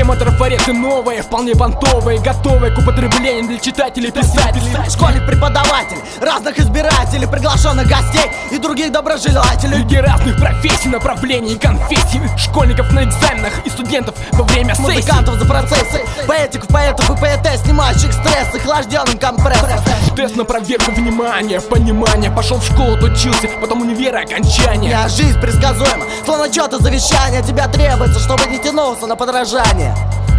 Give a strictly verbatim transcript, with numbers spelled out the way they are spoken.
Тема трафареты новая, вполне понтовая, готовая к употреблению для читателей, писателей. Школьник, преподаватель, разных избирателей, приглашенных гостей и других доброжелателей. Люди разных профессий, направлений и конфессий. Школьников на экзаменах и студентов во время сессий. Музыкантов за процессы, поэтиков, поэтов и поэтесс, снимающих стресс охлажденным компрессом. Тест на проверку внимания, понимания. Пошел в школу, отучился, потом универ и окончание. А жизнь предсказуема, словно что-то завещание. Тебя требуется, чтобы не тянулся на подражание.